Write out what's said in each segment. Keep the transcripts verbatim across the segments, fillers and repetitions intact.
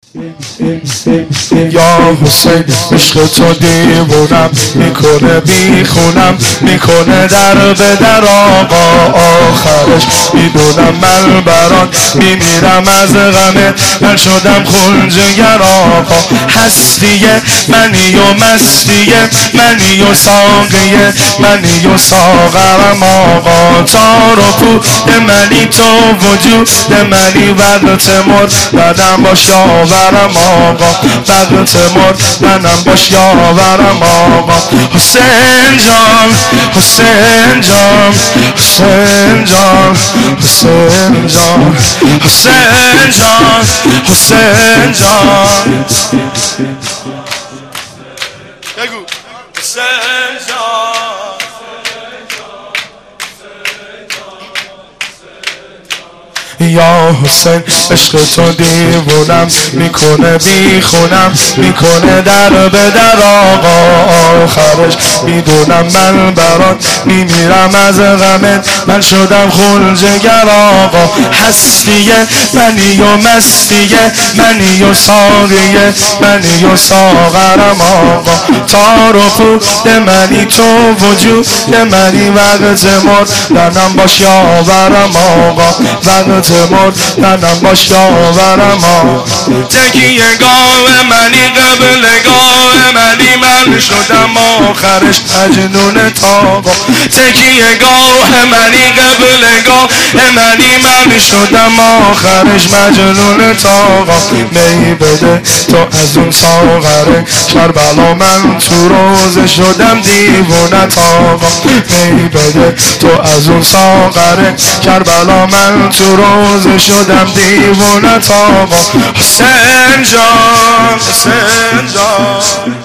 یا حسین عشق تو دیوونم میکنه بیخونم میکنه در به در آقا آخرش میدونم من برات میمیرم از غمه من شدم خونجگر آقا هستیه منی و مستیه منی و ساقیه منی و ساغرم آقا تار و پود منی تو وجود منی وقت مرد بدم باش یاورم آقا وقت مرد منم باش یاورم آقا حسین جان حسین جان حسین جان حسین جان حسین جان حسین جان بگو حسین جان یا حسین عشق تو دیوونم میکنه بیخونم میکنه در به در آقا آخرش میدونم من برات میمیرم از غمت من شدم خونجگر آقا هستیه منی و مستیه منی و ساقیه منی و ساغرم آقا تار و پود منی تو وجود منی وقت مرد منم باش یاورم آقا وقت مرد منم باش یاورم آقا تکیه گاه منی قبل گاه منی من شدم آخرش مجنون تاقا تکیه گاه منی قبل گاه منی من شدم آخرش مجنون تاقا می بده تو از اون ساغره کربلا من تو روز شدم دیوونه تاقا می بده تو از اون ساغره کربلا من تو روز شدم دیوونه تاقا حسین جان حسین جان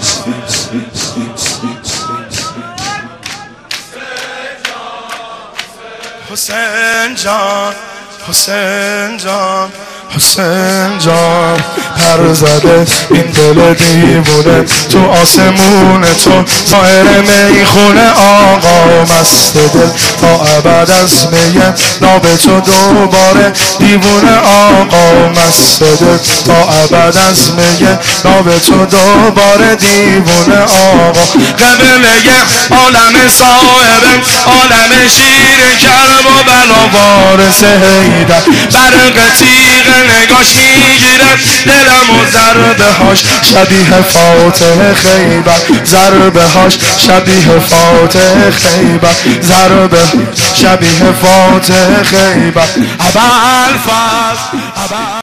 حسین جان حسین جان حسین جان پر زده این دل دیوونه تو آسمون تو ظاهر میخونه آقا مست دل تا ابد از میه ناب تو دوباره دیوونه آقا مست دل تا ابد از میه ناب تو دوباره دیوونه آقا قبله عالم صاحب عالم شیر کرب و بلا وارث حیدر برق تیغ نگاش میگیره دلم و ضربه هاش شبیه فاتح خیبر ضربه هاش شبیه فاتح خیبر ضربه شبیه فاتح خیبر ابوالفضل